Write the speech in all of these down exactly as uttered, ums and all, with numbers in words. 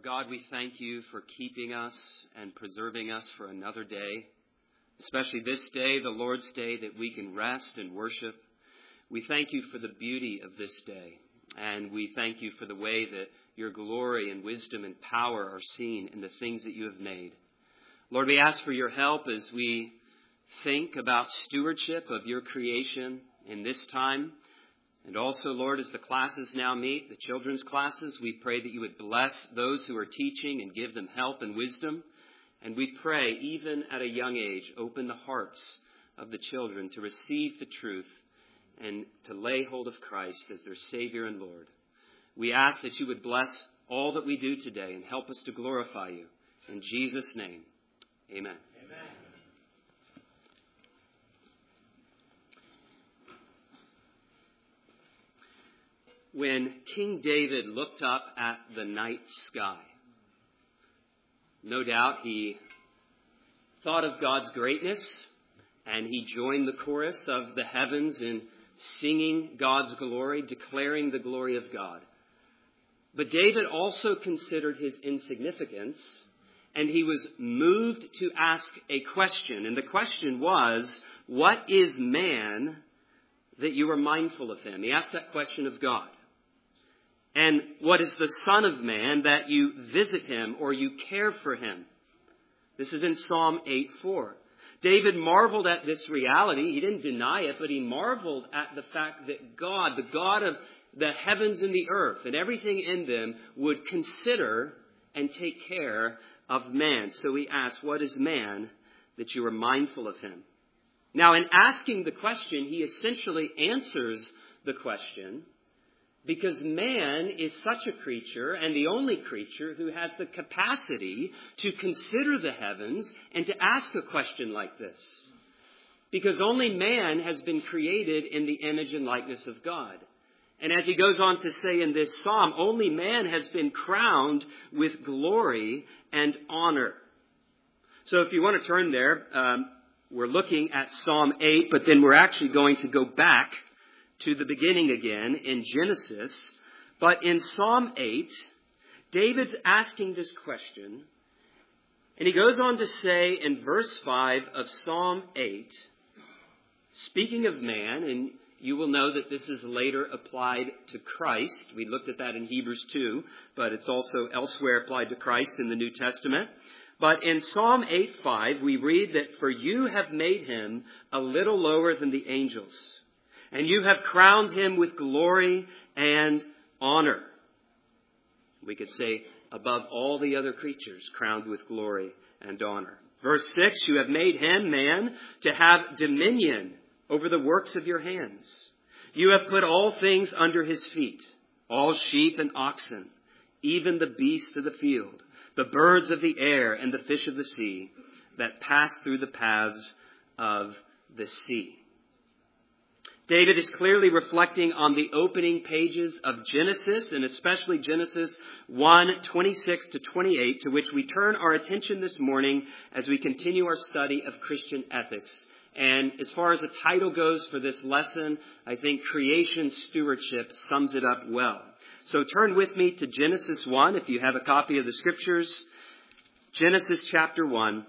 God, we thank you for keeping us and preserving us for another day, especially this day, the Lord's Day, that we can rest and worship. We thank you for the beauty of this day, and we thank you for the way that your glory and wisdom and power are seen in the things that you have made. Lord, we ask for your help as we think about stewardship of your creation in this time. And also, Lord, as the classes now meet, the children's classes, we pray that you would bless those who are teaching and give them help and wisdom. And we pray, even at a young age, open the hearts of the children to receive the truth and to lay hold of Christ as their Savior and Lord. We ask that you would bless all that we do today and help us to glorify you. In Jesus' name, amen. When King David looked up at the night sky, no doubt he thought of God's greatness, and he joined the chorus of the heavens in singing God's glory, declaring the glory of God. But David also considered his insignificance, and he was moved to ask a question. And the question was, what is man that you are mindful of him? He asked that question of God. And what is the Son of Man that you visit him or you care for him? This is in Psalm eight four. David marveled at this reality. He didn't deny it, but he marveled at the fact that God, the God of the heavens and the earth and everything in them, would consider and take care of man. So he asked, what is man that you are mindful of him? Now, in asking the question, he essentially answers the question, because man is such a creature, and the only creature who has the capacity to consider the heavens and to ask a question like this. Because only man has been created in the image and likeness of God. And as he goes on to say in this psalm, only man has been crowned with glory and honor. So if you want to turn there, um, we're looking at Psalm eight, but then we're actually going to go back to the beginning again in Genesis. But in Psalm eight, David's asking this question, and he goes on to say in verse five of Psalm eight, speaking of man, and you will know that this is later applied to Christ. We looked at that in Hebrews two, but it's also elsewhere applied to Christ in the New Testament. But in Psalm eight five, we read that, for you have made him a little lower than the angels, and you have crowned him with glory and honor. We could say above all the other creatures, crowned with glory and honor. Verse six, you have made him, man, to have dominion over the works of your hands. You have put all things under his feet, all sheep and oxen, even the beasts of the field, the birds of the air and the fish of the sea that pass through the paths of the sea. David is clearly reflecting on the opening pages of Genesis, and especially Genesis one, twenty-six to twenty-eight, to which we turn our attention this morning as we continue our study of Christian ethics. And as far as the title goes for this lesson, I think creation stewardship sums it up well. So turn with me to Genesis one, if you have a copy of the scriptures. Genesis chapter one.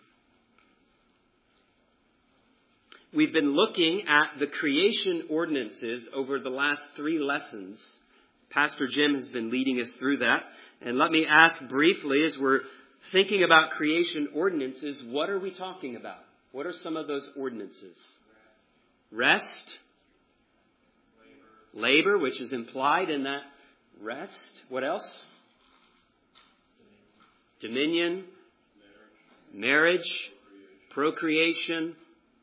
We've been looking at the creation ordinances over the last three lessons. Pastor Jim has been leading us through that. And let me ask briefly, as we're thinking about creation ordinances, what are we talking about? What are some of those ordinances? Rest. Labor, which is implied in that rest. What else? Dominion. Marriage. Procreation.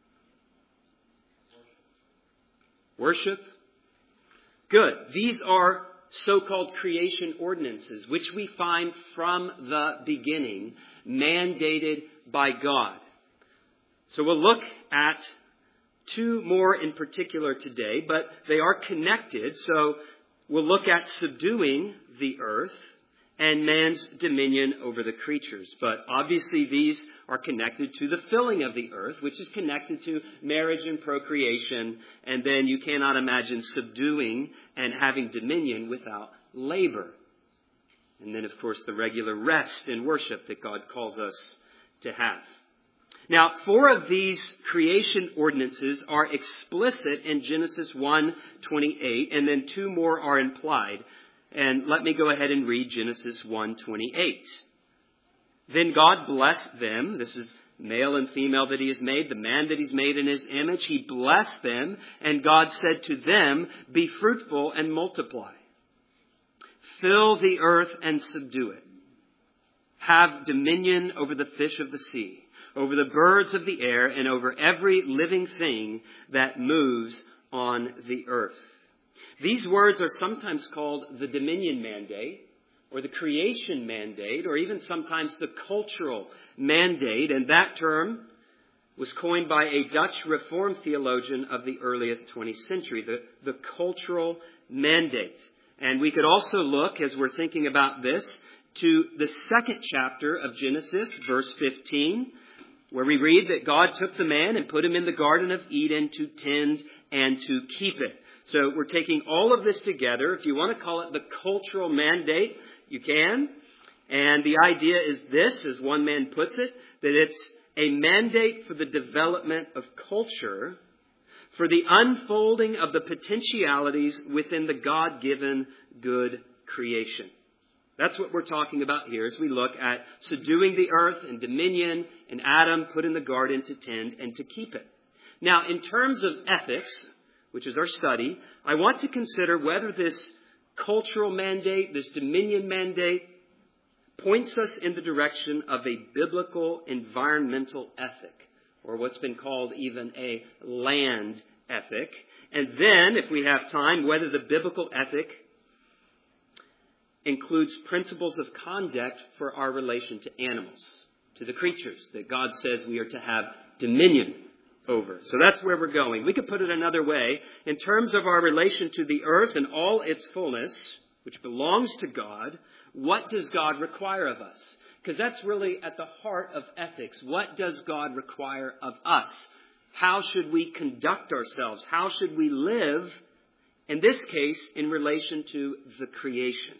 Worship. Good. These are so-called creation ordinances, which we find from the beginning, mandated by God. So we'll look at two more in particular today, but they are connected. So we'll look at subduing the earth and man's dominion over the creatures. But obviously these are connected to the filling of the earth, which is connected to marriage and procreation. And then you cannot imagine subduing and having dominion without labor. And then, of course, the regular rest and worship that God calls us to have. Now, four of these creation ordinances are explicit in Genesis one twenty-eight, and then two more are implied. And let me go ahead and read Genesis one twenty-eight. Then God blessed them. This is male and female that he has made, the man that he's made in his image. He blessed them, and God said to them, "Be fruitful and multiply. Fill the earth and subdue it. Have dominion over the fish of the sea, over the birds of the air, and over every living thing that moves on the earth." These words are sometimes called the dominion mandate, or the creation mandate, or even sometimes the cultural mandate. And that term was coined by a Dutch Reformed theologian of the earliest twentieth century, the, the cultural mandate. And we could also look, as we're thinking about this, to the second chapter of Genesis, verse fifteen, where we read that God took the man and put him in the Garden of Eden to tend and to keep it. So we're taking all of this together. If you want to call it the cultural mandate, you can. And the idea is this, as one man puts it, that it's a mandate for the development of culture, for the unfolding of the potentialities within the God-given good creation. That's what we're talking about here as we look at subduing the earth and dominion and Adam put in the garden to tend and to keep it. Now, in terms of ethics, which is our study, I want to consider whether this cultural mandate, this dominion mandate, points us in the direction of a biblical environmental ethic, or what's been called even a land ethic. And then, if we have time, whether the biblical ethic includes principles of conduct for our relation to animals, to the creatures that God says we are to have dominion over. So that's where we're going. We could put it another way. In terms of our relation to the earth and all its fullness, which belongs to God, what does God require of us? Because that's really at the heart of ethics. What does God require of us? How should we conduct ourselves? How should we live, in this case, in relation to the creation?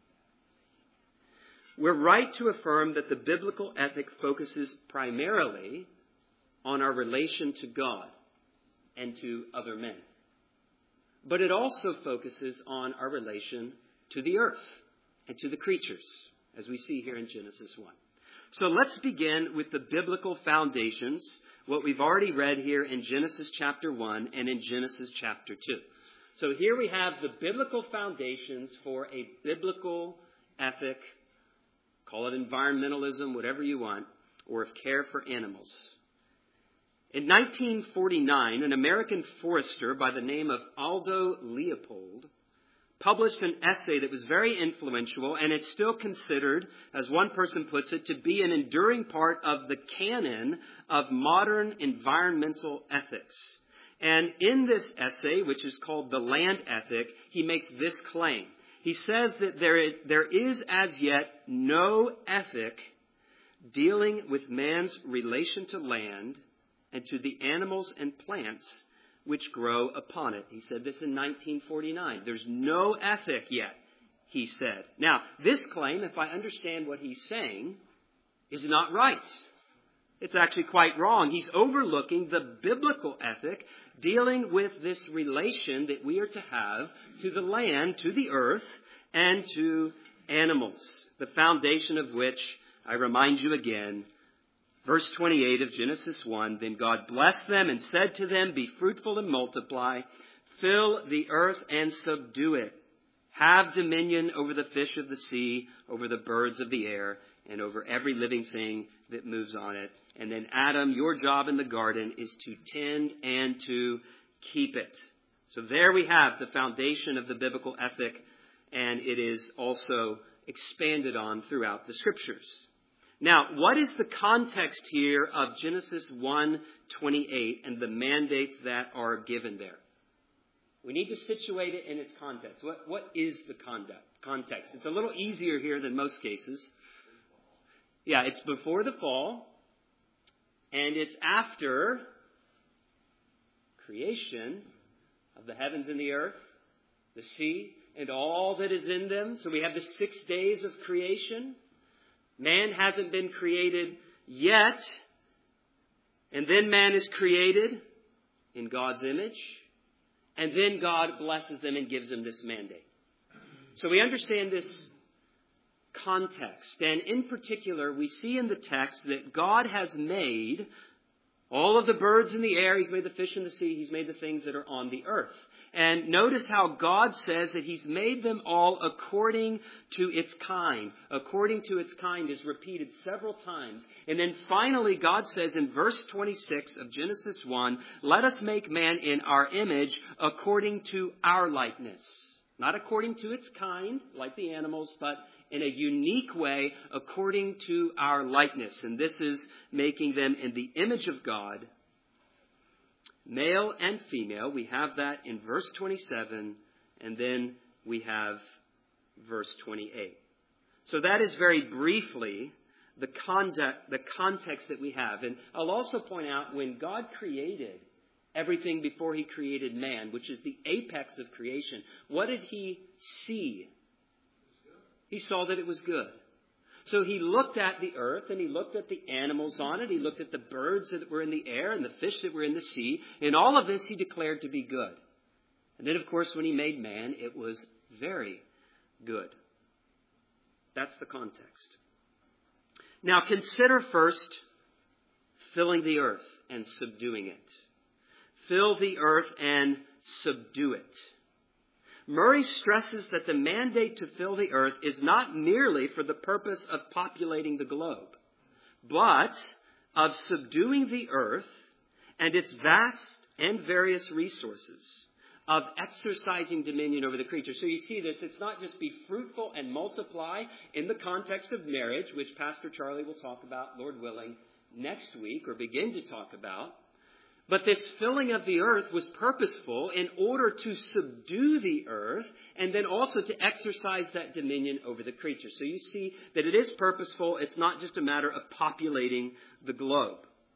We're right to affirm that the biblical ethic focuses primarily on our relation to God and to other men. But it also focuses on our relation to the earth and to the creatures, as we see here in Genesis one. So let's begin with the biblical foundations, what we've already read here in Genesis chapter one and in Genesis chapter two. So here we have the biblical foundations for a biblical ethic, call it environmentalism, whatever you want, or of care for animals. In nineteen forty-nine, an American forester by the name of Aldo Leopold published an essay that was very influential, and it's still considered, as one person puts it, to be an enduring part of the canon of modern environmental ethics. And in this essay, which is called The Land Ethic, he makes this claim. He says that there is, there is as yet no ethic dealing with man's relation to land and to the animals and plants which grow upon it. He said this in nineteen forty-nine. There's no ethic yet, he said. Now, this claim, if I understand what he's saying, is not right. It's actually quite wrong. He's overlooking the biblical ethic dealing with this relation that we are to have to the land, to the earth, and to animals, the foundation of which, I remind you again, verse twenty-eight of Genesis one, then God blessed them and said to them, be fruitful and multiply, fill the earth and subdue it. Have dominion over the fish of the sea, over the birds of the air, and over every living thing that moves on it. And then Adam, your job in the garden is to tend and to keep it. So there we have the foundation of the biblical ethic, and it is also expanded on throughout the Scriptures. Now, what is the context here of Genesis one twenty-eight and the mandates that are given there? We need to situate it in its context. What, what is the conduct, context? It's a little easier here than most cases. Yeah, it's before the fall, and it's after creation of the heavens and the earth, the sea, and all that is in them. So we have the six days of creation. Man hasn't been created yet. And then man is created in God's image. And then God blesses them and gives them this mandate. So we understand this context. And in particular, we see in the text that God has made all of the birds in the air. He's made the fish in the sea. He's made the things that are on the earth. And notice how God says that He's made them all according to its kind. According to its kind is repeated several times. And then finally, God says in verse twenty-six of Genesis one, let us make man in our image according to our likeness. Not according to its kind, like the animals, but in a unique way, according to our likeness. And this is making them in the image of God, male and female. We have that in verse twenty-seven, and then we have verse twenty-eight. So that is very briefly the conduct, the context that we have. And I'll also point out, when God created everything before He created man, which is the apex of creation, what did He see? He saw that it was good. So He looked at the earth, and He looked at the animals on it. He looked at the birds that were in the air and the fish that were in the sea. And all of this He declared to be good. And then, of course, when He made man, it was very good. That's the context. Now consider first filling the earth and subduing it. Fill the earth and subdue it. Murray stresses that the mandate to fill the earth is not merely for the purpose of populating the globe, but of subduing the earth and its vast and various resources, of exercising dominion over the creature. So you see this, it's not just be fruitful and multiply in the context of marriage, which Pastor Charlie will talk about, Lord willing, next week, or begin to talk about. But this filling of the earth was purposeful in order to subdue the earth and then also to exercise that dominion over the creature. So you see that it is purposeful. It's not just a matter of populating the globe.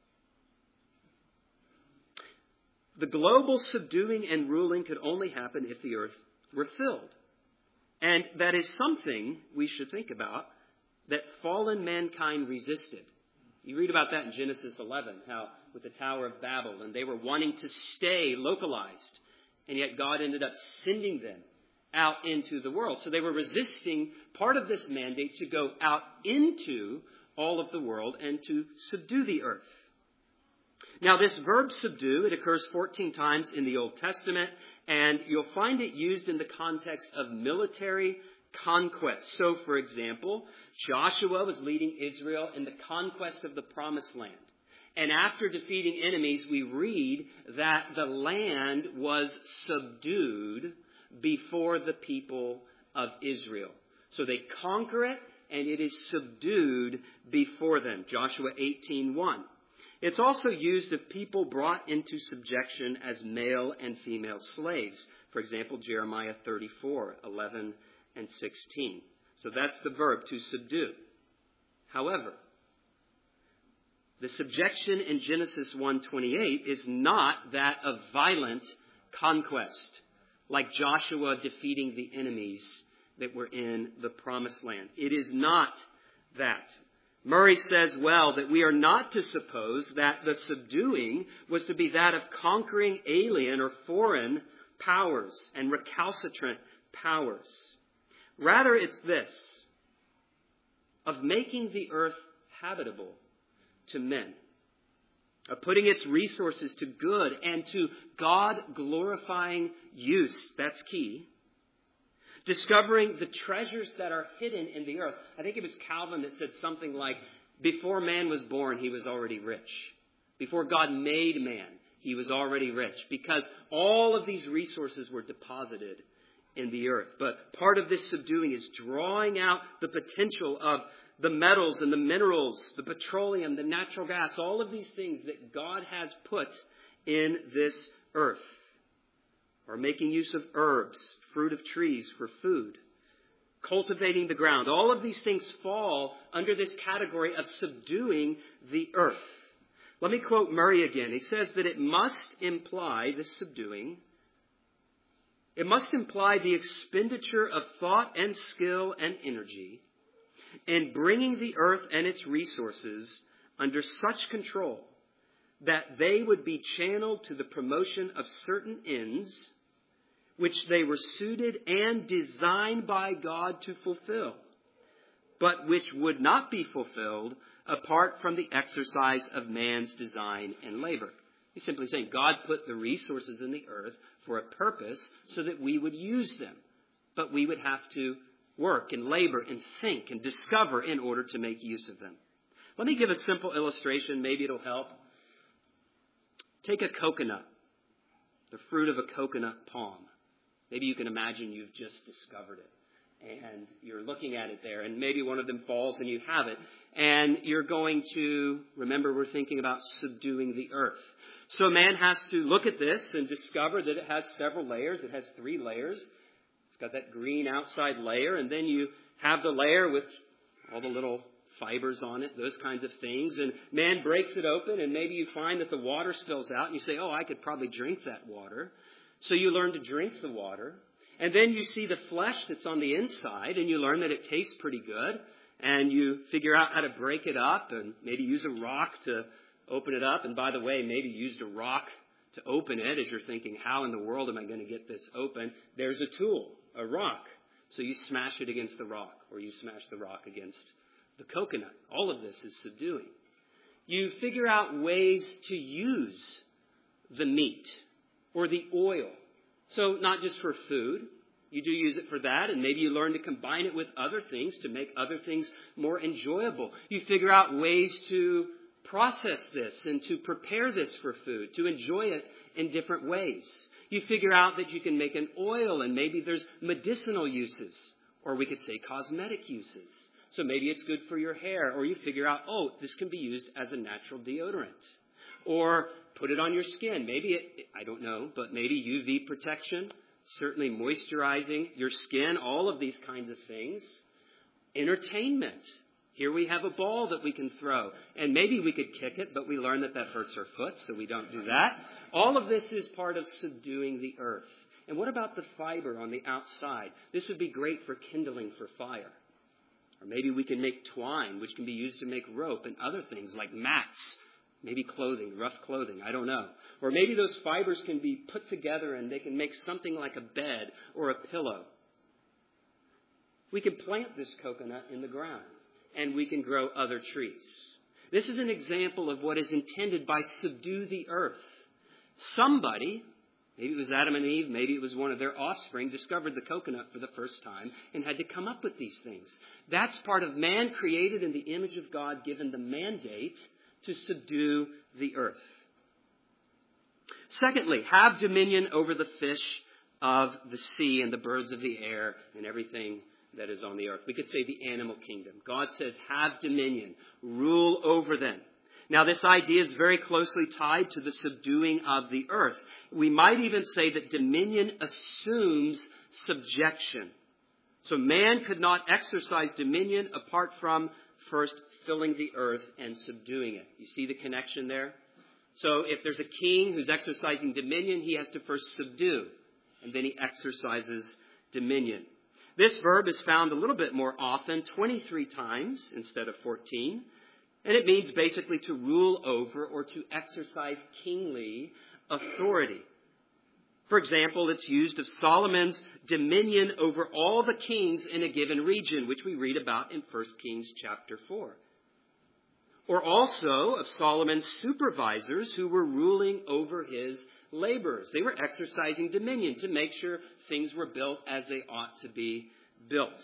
The global subduing and ruling could only happen if the earth were filled. And that is something we should think about that fallen mankind resisted. You read about that in Genesis eleven, how with the Tower of Babel, and they were wanting to stay localized, and yet God ended up sending them out into the world. So they were resisting part of this mandate to go out into all of the world and to subdue the earth. Now, this verb subdue, it occurs fourteen times in the Old Testament, and you'll find it used in the context of military conquest. So, for example, Joshua was leading Israel in the conquest of the Promised Land. And after defeating enemies, we read that the land was subdued before the people of Israel. So they conquer it, and it is subdued before them. Joshua eighteen one. It's also used of people brought into subjection as male and female slaves. For example, Jeremiah thirty-four eleven and sixteen. So that's the verb, to subdue. However, the subjection in Genesis one twenty-eight is not that of violent conquest, like Joshua defeating the enemies that were in the Promised Land. It is not that. Murray says, well, that we are not to suppose that the subduing was to be that of conquering alien or foreign powers and recalcitrant powers. Rather, it's this, of making the earth habitable to men, of putting its resources to good and to God-glorifying use. That's key. Discovering the treasures that are hidden in the earth. I think it was Calvin that said something like, before man was born, he was already rich. Before God made man, he was already rich, because all of these resources were deposited in the earth. But part of this subduing is drawing out the potential of the metals and the minerals, the petroleum, the natural gas, all of these things that God has put in this earth. Or making use of herbs, fruit of trees for food, cultivating the ground. All of these things fall under this category of subduing the earth. Let me quote Murray again. He says that it must imply, this subduing, It must imply the expenditure of thought and skill and energy in bringing the earth and its resources under such control that they would be channeled to the promotion of certain ends which they were suited and designed by God to fulfill, but which would not be fulfilled apart from the exercise of man's design and labor. He's simply saying God put the resources in the earth for a purpose so that we would use them, but we would have to work and labor and think and discover in order to make use of them. Let me give a simple illustration. Maybe it'll help. Take a coconut, the fruit of a coconut palm. Maybe you can imagine you've just discovered it and you're looking at it there, and maybe one of them falls and you have it, and you're going to, remember, we're thinking about subduing the earth. So man has to look at this and discover that it has several layers. It has three layers. It's got that green outside layer, and then you have the layer with all the little fibers on it, those kinds of things. And man breaks it open, and maybe you find that the water spills out, and you say, oh, I could probably drink that water. So you learn to drink the water. And then you see the flesh that's on the inside, and you learn that it tastes pretty good. And you figure out how to break it up and maybe use a rock to open it up. And by the way, maybe you used a rock to open it as you're thinking, how in the world am I going to get this open? There's a tool, a rock. So you smash it against the rock, or you smash the rock against the coconut. All of this is subduing. You figure out ways to use the meat or the oil. So not just for food. You do use it for that, and maybe you learn to combine it with other things to make other things more enjoyable. You figure out ways to process this and to prepare this for food, to enjoy it in different ways. You figure out that you can make an oil, and maybe there's medicinal uses, or we could say cosmetic uses. So maybe it's good for your hair, or you figure out, oh, this can be used as a natural deodorant. Or put it on your skin. Maybe it, I don't know, but maybe U V protection, certainly moisturizing your skin, all of these kinds of things. Entertainment. Here we have a ball that we can throw, and maybe we could kick it, but we learn that that hurts our foot, so we don't do that. All of this is part of subduing the earth. And what about the fiber on the outside? This would be great for kindling for fire. Or maybe we can make twine, which can be used to make rope and other things like mats. Maybe clothing, rough clothing, I don't know. Or maybe those fibers can be put together and they can make something like a bed or a pillow. We can plant this coconut in the ground, and we can grow other trees. This is an example of what is intended by subdue the earth. Somebody, maybe it was Adam and Eve, maybe it was one of their offspring, discovered the coconut for the first time and had to come up with these things. That's part of man created in the image of God, given the mandate to subdue the earth. Secondly, have dominion over the fish of the sea and the birds of the air and everything that is on the earth. We could say the animal kingdom. God says, have dominion, rule over them. Now, this idea is very closely tied to the subduing of the earth. We might even say that dominion assumes subjection. So man could not exercise dominion apart from first filling the earth and subduing it. You see the connection there? So if there's a king who's exercising dominion, he has to first subdue, and then he exercises dominion. This verb is found a little bit more often, twenty-three times instead of fourteen. And it means basically to rule over or to exercise kingly authority. For example, it's used of Solomon's dominion over all the kings in a given region, which we read about in First Kings chapter four. Or also of Solomon's supervisors who were ruling over his laborers. They were exercising dominion to make sure things were built as they ought to be built.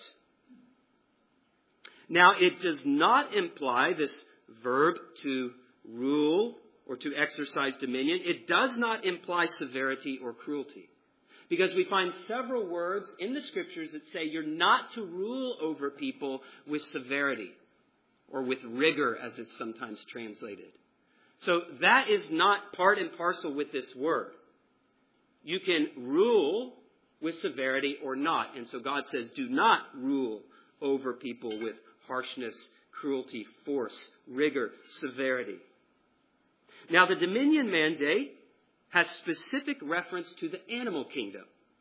Now, it does not imply this verb to rule or to exercise dominion. It does not imply severity or cruelty. Because we find several words in the Scriptures that say you're not to rule over people with severity or with rigor, as it's sometimes translated. So that is not part and parcel with this word. You can rule with severity or not. And so God says, do not rule over people with harshness, cruelty, force, rigor, severity. Now, the dominion mandate has specific reference to the animal kingdom.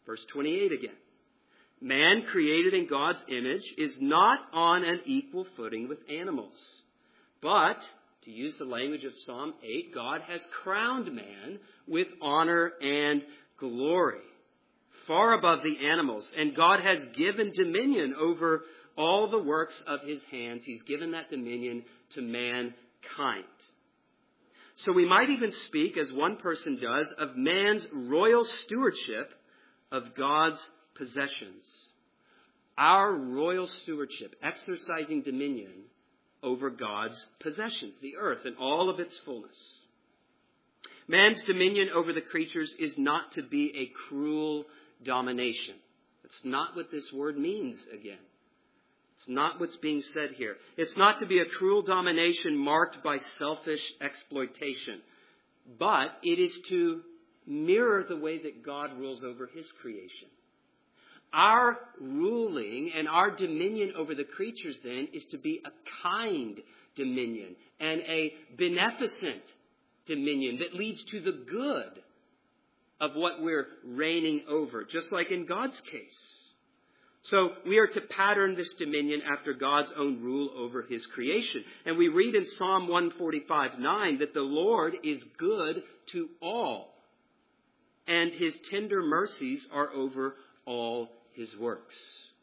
Verse twenty-eight again. Man created in God's image is not on an equal footing with animals. But, to use the language of Psalm eight, God has crowned man with honor and glory, far above the animals. And God has given dominion over all the works of his hands. He's given that dominion to mankind. So we might even speak, as one person does, of man's royal stewardship of God's possessions. Our royal stewardship, exercising dominion over God's possessions, the earth and all of its fullness. Man's dominion over the creatures is not to be a cruel domination. That's not what this word means again. It's not what's being said here. It's not to be a cruel domination marked by selfish exploitation. But it is to mirror the way that God rules over his creation. Our ruling and our dominion over the creatures, then, is to be a kind dominion and a beneficent dominion that leads to the good of what we're reigning over, just like in God's case. So we are to pattern this dominion after God's own rule over his creation. And we read in Psalm one forty-five nine that the Lord is good to all, and his tender mercies are over all his works.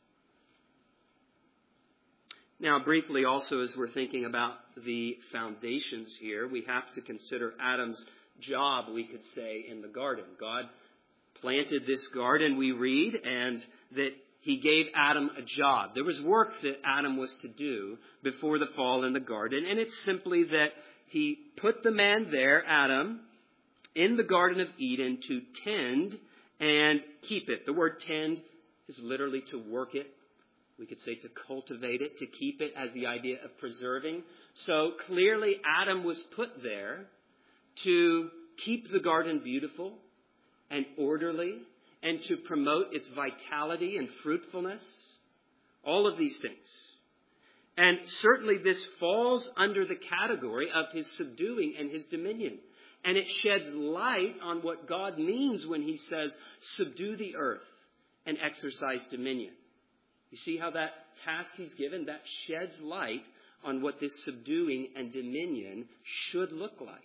Now, briefly also, as we're thinking about the foundations here, we have to consider Adam's job, we could say, in the garden. God planted this garden, we read, and that he gave Adam a job. There was work that Adam was to do before the fall in the garden, and it's simply that he put the man there, Adam, in the Garden of Eden to tend and keep it. The word tend is literally to work it. We could say to cultivate it, to keep it, as the idea of preserving. So clearly Adam was put there to keep the garden beautiful and orderly and to promote its vitality and fruitfulness. All of these things. And certainly this falls under the category of his subduing and his dominion. And it sheds light on what God means when he says, subdue the earth and exercise dominion. You see how that task he's given, that sheds light on what this subduing and dominion should look like.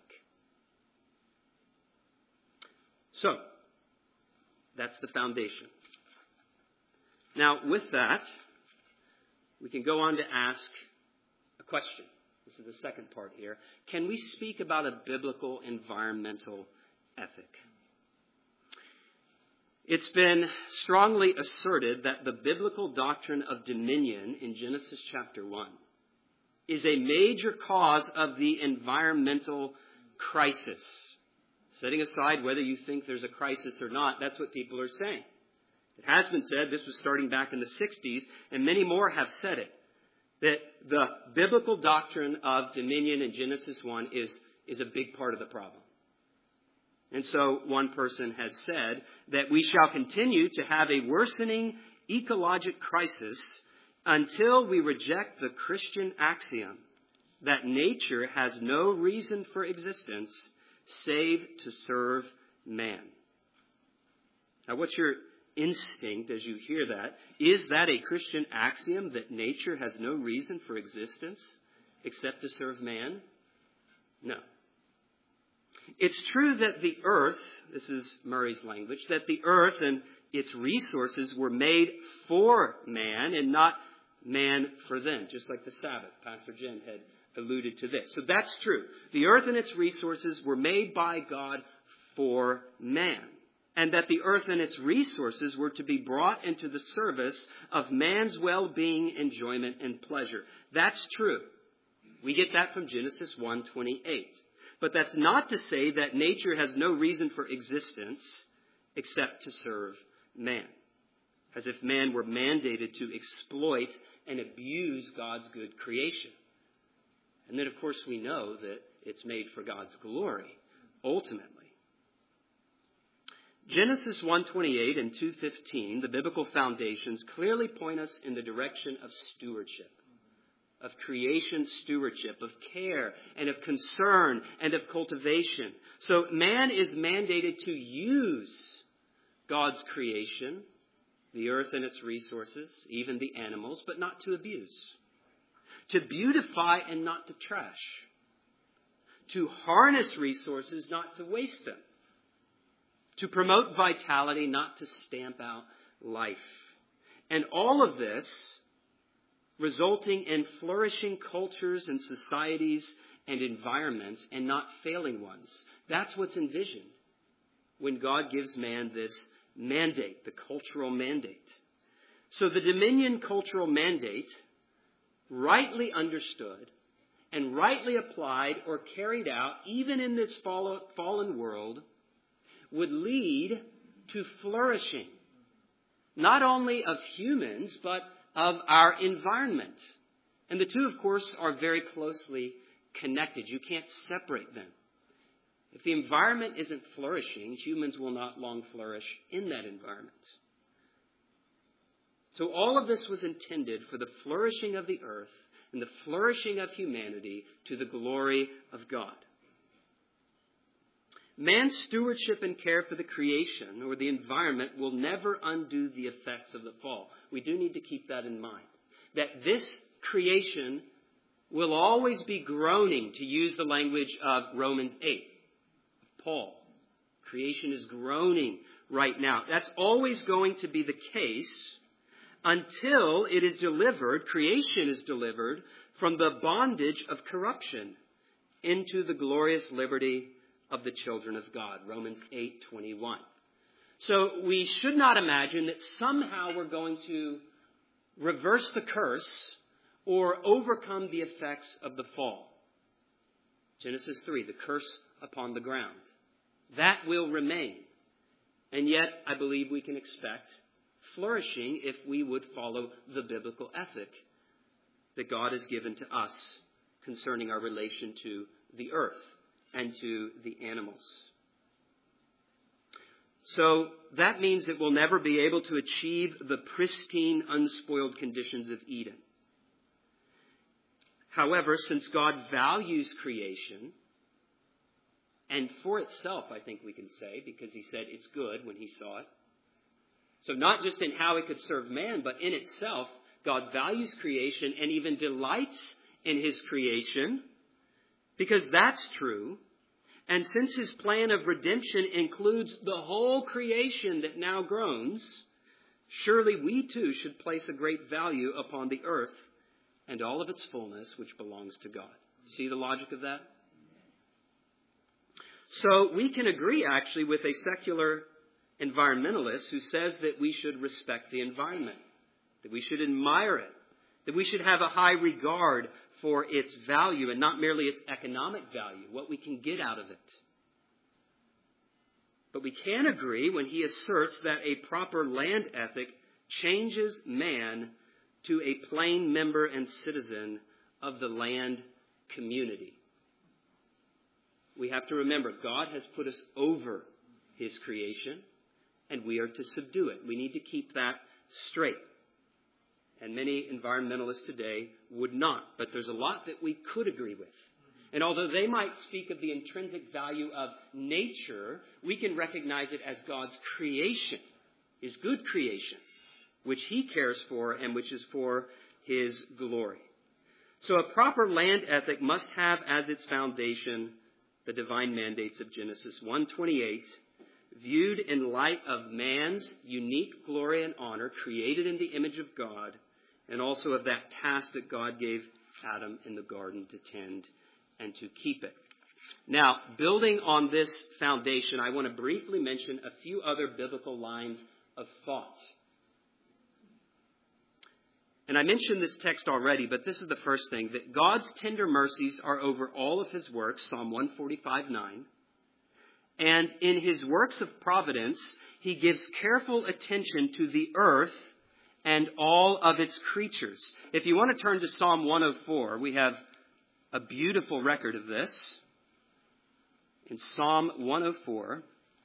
So, that's the foundation. Now, with that, we can go on to ask a question. This is the second part here. Can we speak about a biblical environmental ethic? It's been strongly asserted that the biblical doctrine of dominion in Genesis chapter one is a major cause of the environmental crisis. Setting aside whether you think there's a crisis or not, that's what people are saying. It has been said, this was starting back in the sixties, and many more have said it, that the biblical doctrine of dominion in Genesis one is, is a big part of the problem. And so one person has said that we shall continue to have a worsening ecologic crisis until we reject the Christian axiom that nature has no reason for existence save to serve man. Now, what's your instinct as you hear that? Is that a Christian axiom that nature has no reason for existence except to serve man? No. It's true that the earth, this is Murray's language, that the earth and its resources were made for man and not man for them, just like the Sabbath. Pastor Jim had alluded to this. So that's true. The earth and its resources were made by God for man. And that the earth and its resources were to be brought into the service of man's well-being, enjoyment, and pleasure. That's true. We get that from Genesis one twenty-eight. But that's not to say that nature has no reason for existence except to serve man. As if man were mandated to exploit and abuse God's good creation. And then, of course, we know that it's made for God's glory, ultimately. Genesis one twenty-eight and two fifteen, the biblical foundations, clearly point us in the direction of stewardship, of creation stewardship, of care and of concern and of cultivation. So man is mandated to use God's creation, the earth and its resources, even the animals, but not to abuse. To beautify and not to trash. To harness resources, not to waste them. To promote vitality, not to stamp out life. And all of this resulting in flourishing cultures and societies and environments and not failing ones. That's what's envisioned when God gives man this mandate, the cultural mandate. So the dominion cultural mandate, rightly understood and rightly applied or carried out, even in this fallen world, would lead to flourishing, not only of humans, but of our environment. And the two, of course, are very closely connected. You can't separate them. If the environment isn't flourishing, humans will not long flourish in that environment. So all of this was intended for the flourishing of the earth and the flourishing of humanity to the glory of God. Man's stewardship and care for the creation or the environment will never undo the effects of the fall. We do need to keep that in mind. That this creation will always be groaning, to use the language of Romans eight. Paul. Creation is groaning right now. That's always going to be the case until it is delivered, creation is delivered from the bondage of corruption into the glorious liberty of the children of God. Romans eight twenty-one. So we should not imagine that somehow we're going to reverse the curse or overcome the effects of the fall. Genesis three, the curse upon the ground. That will remain. And yet, I believe we can expect flourishing if we would follow the biblical ethic that God has given to us concerning our relation to the earth and to the animals. So that means that we'll never be able to achieve the pristine, unspoiled conditions of Eden. However, since God values creation, and for itself, I think we can say, because he said it's good when he saw it. So not just in how it could serve man, but in itself, God values creation and even delights in his creation, because that's true. And since his plan of redemption includes the whole creation that now groans, surely we too should place a great value upon the earth and all of its fullness, which belongs to God. See the logic of that? So we can agree actually with a secular environmentalist who says that we should respect the environment, that we should admire it, that we should have a high regard for its value and not merely its economic value, what we can get out of it. But we can agree when he asserts that a proper land ethic changes man to a plain member and citizen of the land community. We have to remember, God has put us over his creation, and we are to subdue it. We need to keep that straight. And many environmentalists today would not, but there's a lot that we could agree with. And although they might speak of the intrinsic value of nature, we can recognize it as God's creation, his good creation, which he cares for and which is for his glory. So a proper land ethic must have as its foundation the divine mandates of Genesis one twenty-eight, viewed in light of man's unique glory and honor, created in the image of God, and also of that task that God gave Adam in the garden to tend and to keep it. Now, building on this foundation, I want to briefly mention a few other biblical lines of thought. And I mentioned this text already, but this is the first thing, that God's tender mercies are over all of his works, Psalm one forty-five nine. And in his works of providence, he gives careful attention to the earth and all of its creatures. If you want to turn to Psalm one oh four, we have a beautiful record of this. In Psalm one oh four,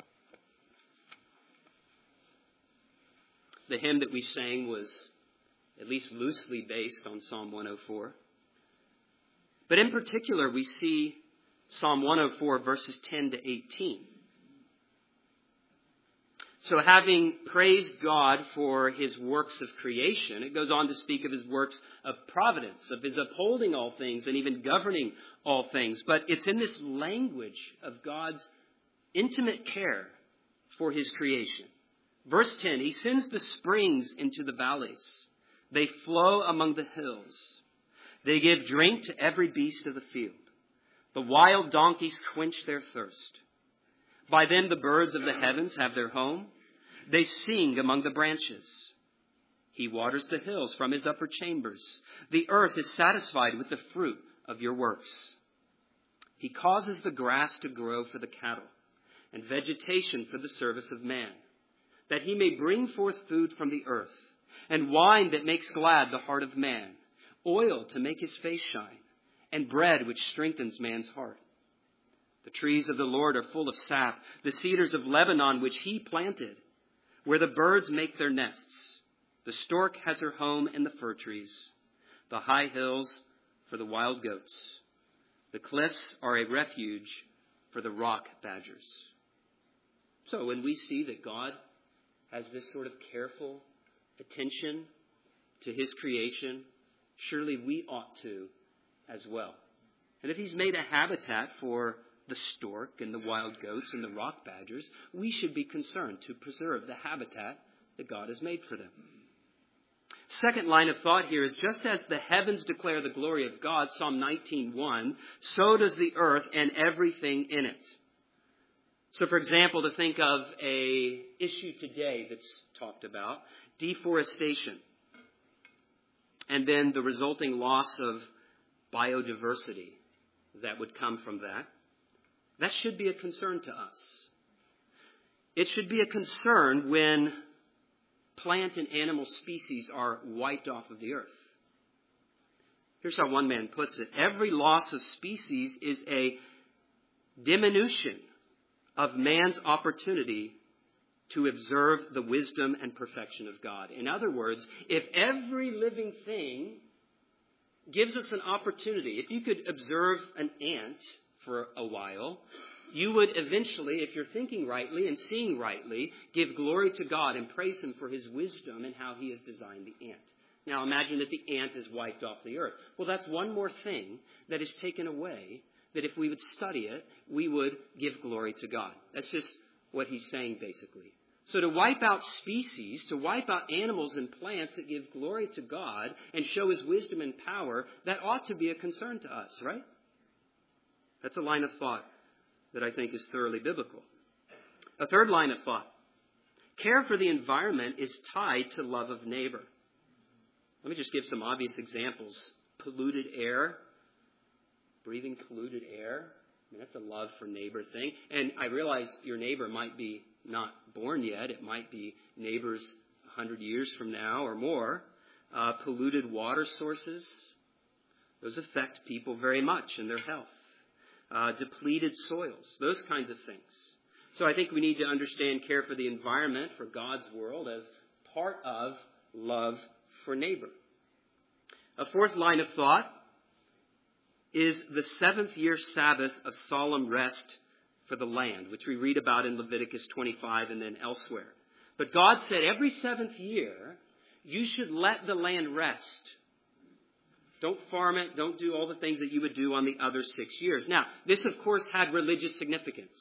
the hymn that we sang was at least loosely based on Psalm one oh four. But in particular, we see Psalm one oh four verses ten to eighteen. So having praised God for his works of creation, it goes on to speak of his works of providence, of his upholding all things and even governing all things. But it's in this language of God's intimate care for his creation. Verse ten, he sends the springs into the valleys. They flow among the hills. They give drink to every beast of the field. The wild donkeys quench their thirst. By them the birds of the heavens have their home. They sing among the branches. He waters the hills from his upper chambers. The earth is satisfied with the fruit of your works. He causes the grass to grow for the cattle and vegetation for the service of man, that he may bring forth food from the earth and wine that makes glad the heart of man, oil to make his face shine, and bread which strengthens man's heart. The trees of the Lord are full of sap, the cedars of Lebanon which he planted, where the birds make their nests. The stork has her home in the fir trees, the high hills for the wild goats. The cliffs are a refuge for the rock badgers. So when we see that God has this sort of careful attention to his creation, surely we ought to as well. And if he's made a habitat for the stork and the wild goats and the rock badgers, we should be concerned to preserve the habitat that God has made for them. Second line of thought here is, just as the heavens declare the glory of God, Psalm nineteen one, so does the earth and everything in it. So, for example, to think of a issue today that's talked about, deforestation, and then the resulting loss of biodiversity that would come from that. That should be a concern to us. It should be a concern when plant and animal species are wiped off of the earth. Here's how one man puts it. Every loss of species is a diminution of man's opportunity to observe the wisdom and perfection of God. In other words, if every living thing gives us an opportunity, if you could observe an ant for a while, you would eventually, if you're thinking rightly and seeing rightly, give glory to God and praise him for his wisdom and how he has designed the ant. Now imagine that the ant is wiped off the earth. Well, that's one more thing that is taken away, that if we would study it, we would give glory to God. That's just what he's saying basically. So to wipe out species, to wipe out animals and plants that give glory to God and show his wisdom and power, that ought to be a concern to us, right? That's a line of thought that I think is thoroughly biblical. A third line of thought. Care for the environment is tied to love of neighbor. Let me just give some obvious examples. Polluted air. Breathing polluted air. I mean, that's a love for neighbor thing. And I realize your neighbor might be not born yet. It might be neighbors a hundred years from now or more. Uh, polluted water sources. Those affect people very much in their health. Uh, depleted soils, those kinds of things. So I think we need to understand care for the environment, for God's world, as part of love for neighbor. A fourth line of thought is the seventh year Sabbath of solemn rest for the land, which we read about in Leviticus twenty-five and then elsewhere. But God said every seventh year, you should let the land rest. Don't farm it. Don't do all the things that you would do on the other six years. Now, this, of course, had religious significance.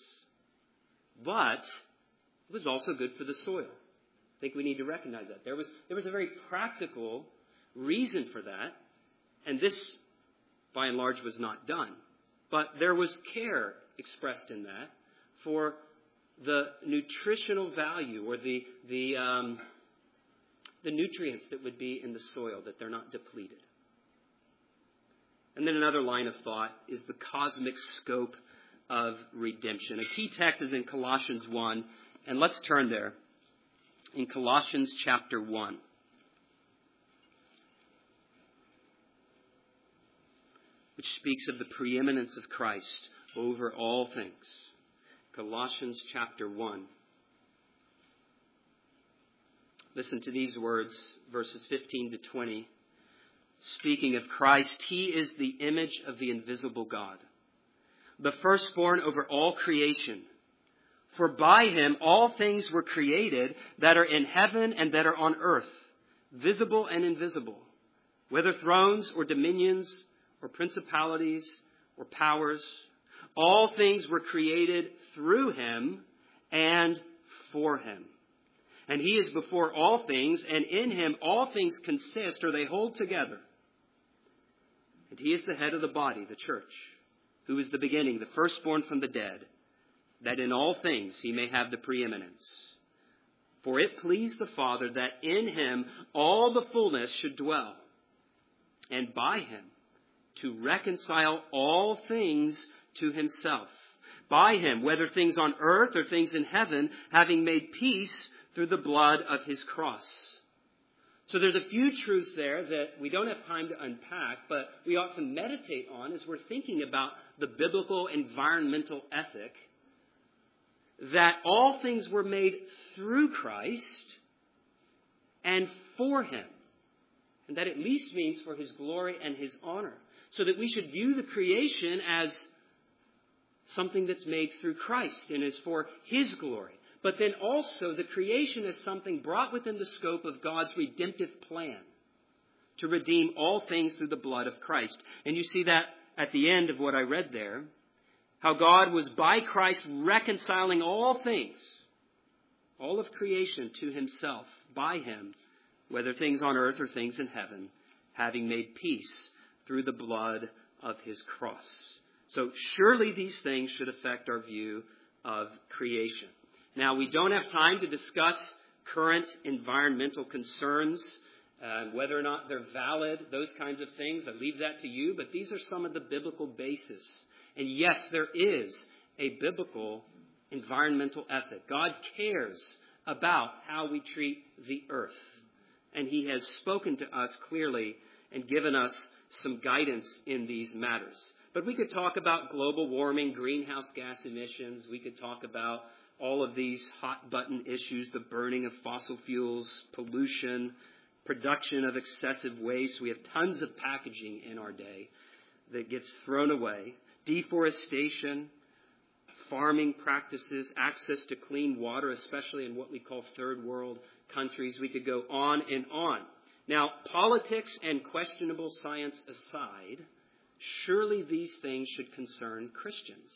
But it was also good for the soil. I think we need to recognize that. There was, there was a very practical reason for that. And this, by and large, was not done. But there was care expressed in that for the nutritional value or the, the, um, the nutrients that would be in the soil, that they're not depleted. And then another line of thought is the cosmic scope of redemption. A key text is in Colossians one, and let's turn there. In Colossians chapter one. Which speaks of the preeminence of Christ over all things. Colossians chapter one. Listen to these words, verses fifteen to twenty. Speaking of Christ, he is the image of the invisible God, the firstborn over all creation. For by him all things were created that are in heaven and that are on earth, visible and invisible, whether thrones or dominions or principalities or powers. All things were created through him and for him. And he is before all things, and in him all things consist, or they hold together. And he is the head of the body, the church, who is the beginning, the firstborn from the dead, that in all things he may have the preeminence. For it pleased the Father that in him all the fullness should dwell, and by him to reconcile all things to himself. By him, whether things on earth or things in heaven, having made peace through the blood of his cross. So there's a few truths there that we don't have time to unpack, but we ought to meditate on as we're thinking about the biblical environmental ethic, that all things were made through Christ and for him. And that at least means for his glory and his honor. So that we should view the creation as something that's made through Christ and is for his glory. But then also the creation is something brought within the scope of God's redemptive plan to redeem all things through the blood of Christ. And you see that at the end of what I read there, how God was by Christ reconciling all things, all of creation to himself, by him, whether things on earth or things in heaven, having made peace through the blood of his cross. So surely these things should affect our view of creation. Now, we don't have time to discuss current environmental concerns, uh, whether or not they're valid, those kinds of things. I leave that to you, but these are some of the biblical basis. And yes, there is a biblical environmental ethic. God cares about how we treat the earth. And he has spoken to us clearly and given us some guidance in these matters. But we could talk about global warming, greenhouse gas emissions. We could talk about all of these hot button issues, the burning of fossil fuels, pollution, production of excessive waste. We have tons of packaging in our day that gets thrown away. Deforestation, farming practices, access to clean water, especially in what we call third world countries. We could go on and on. Now, politics and questionable science aside, surely these things should concern Christians.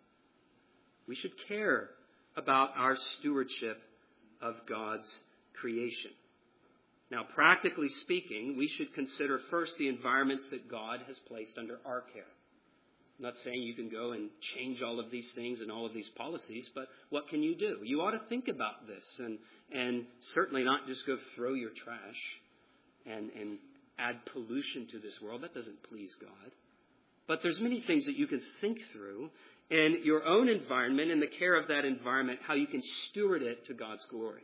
We should care about our stewardship of God's creation. Now, practically speaking, we should consider first the environments that God has placed under our care. I'm not saying you can go and change all of these things and all of these policies, but what can you do? You ought to think about this and, and certainly not just go throw your trash and, and add pollution to this world. That doesn't please God. But there's many things that you can think through in your own environment and the care of that environment, how you can steward it to God's glory.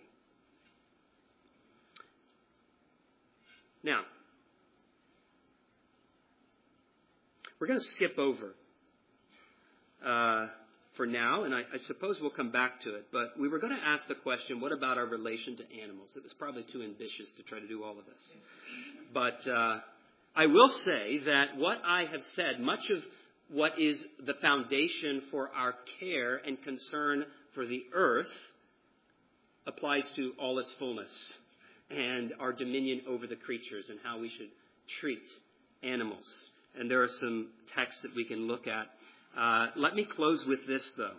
Now, we're going to skip over uh, for now, and I, I suppose we'll come back to it. But we were going to ask the question, what about our relation to animals? It was probably too ambitious to try to do all of this. But uh, I will say that what I have said, much of what is the foundation for our care and concern for the earth applies to all its fullness and our dominion over the creatures and how we should treat animals. And there are some texts that we can look at. Uh, let me close with this, though.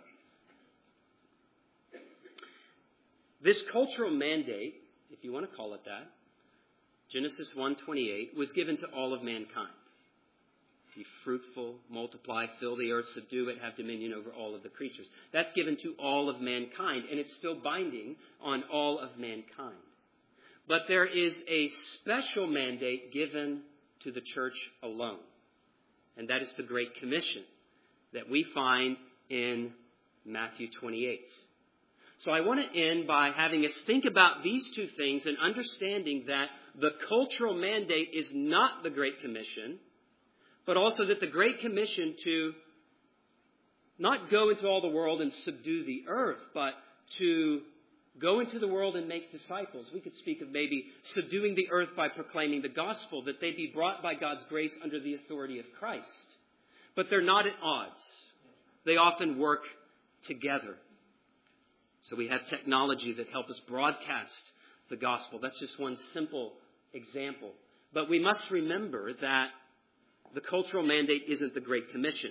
This cultural mandate, if you want to call it that, Genesis one twenty-eight, was given to all of mankind. Be fruitful, multiply, fill the earth, subdue it, have dominion over all of the creatures. That's given to all of mankind, and it's still binding on all of mankind. But there is a special mandate given to the church alone, and that is the Great Commission that we find in Matthew twenty-eight. So I want to end by having us think about these two things and understanding that the cultural mandate is not the Great Commission, but also that the Great Commission to not go into all the world and subdue the earth, but to go into the world and make disciples. We could speak of maybe subduing the earth by proclaiming the gospel, that they be brought by God's grace under the authority of Christ. But they're not at odds. They often work together. So we have technology that help us broadcast the gospel. That's just one simple example. But we must remember that the cultural mandate isn't the Great Commission.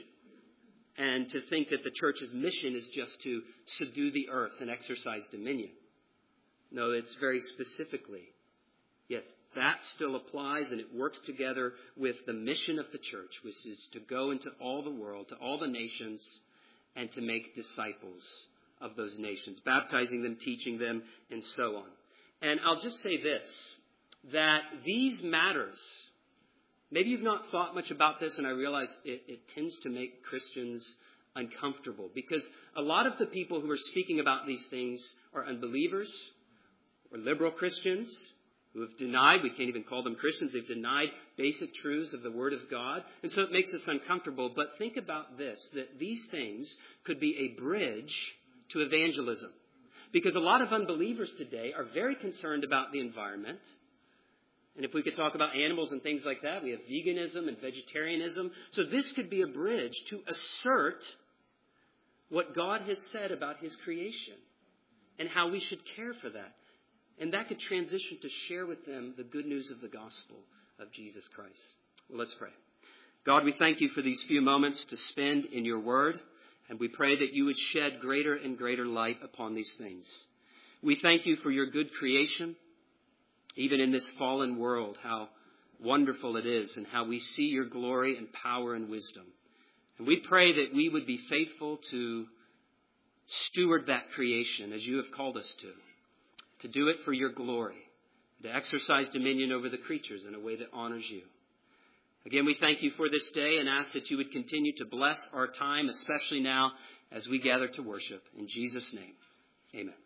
And to think that the church's mission is just to subdue the earth and exercise dominion. No, it's very specifically. Yes, that still applies, and it works together with the mission of the church, which is to go into all the world, to all the nations, and to make disciples of those nations, baptizing them, teaching them, and so on. And I'll just say this, that these matters, maybe you've not thought much about this, and I realize it, it tends to make Christians uncomfortable, because a lot of the people who are speaking about these things are unbelievers or liberal Christians who have denied, we can't even call them Christians, they've denied basic truths of the Word of God. And so it makes us uncomfortable. But think about this, that these things could be a bridge to evangelism. Because a lot of unbelievers today are very concerned about the environment. And if we could talk about animals and things like that, we have veganism and vegetarianism. So this could be a bridge to assert what God has said about his creation and how we should care for that. And that could transition to share with them the good news of the gospel of Jesus Christ. Well, let's pray. God, we thank you for these few moments to spend in your word. And we pray that you would shed greater and greater light upon these things. We thank you for your good creation. Even in this fallen world, how wonderful it is and how we see your glory and power and wisdom. And we pray that we would be faithful to steward that creation as you have called us to. To do it for your glory, to exercise dominion over the creatures in a way that honors you. Again, we thank you for this day and ask that you would continue to bless our time, especially now as we gather to worship. In Jesus' name, amen.